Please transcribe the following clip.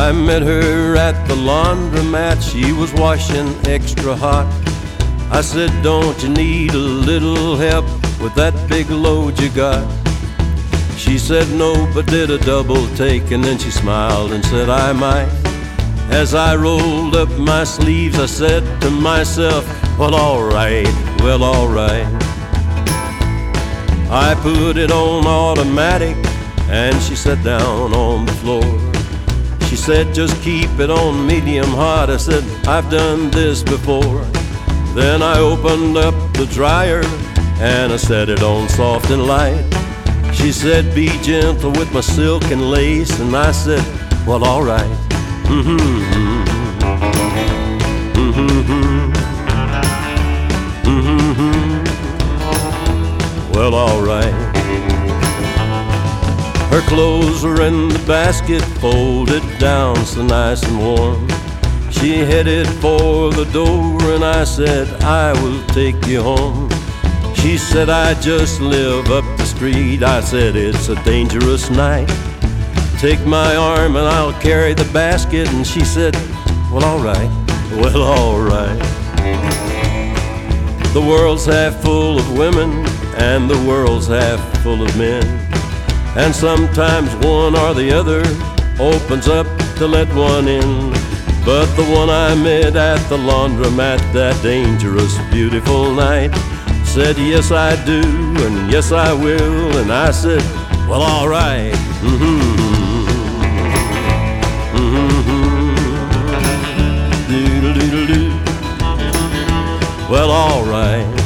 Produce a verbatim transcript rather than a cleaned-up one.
I met her at the laundromat. She was washing extra hot. I said, don't you need a little help with that big load you got? She said no, but did a double take, and then she smiled and said I might. As I rolled up my sleeves, I said to myself, well, all right, well, all right. I put it on automatic, and she sat down on the floor. She said, just keep it on medium hot. I said, I've done this before. Then I opened up the dryer, and I set it on soft and light. She said, be gentle with my silk and lace, and I said, well, all right. Mm-hmm, mm-hmm, mm-hmm. Well, all right. Her clothes were in the basket, folded down so nice and warm. She headed for the door, and I said, I will take you home. She said, I just live up the street. I said, it's a dangerous night. Take my arm and I'll carry the basket. And she said, well, all right, well, all right. The world's half full of women, and the world's half full of men. And sometimes one or the other opens up to let one in. But the one I met at the laundromat that dangerous, beautiful night said, yes, I do, and yes, I will. And I said, well, all right. Mm-hmm. Mm-hmm. Doodle-doodle-doo. Well, all right.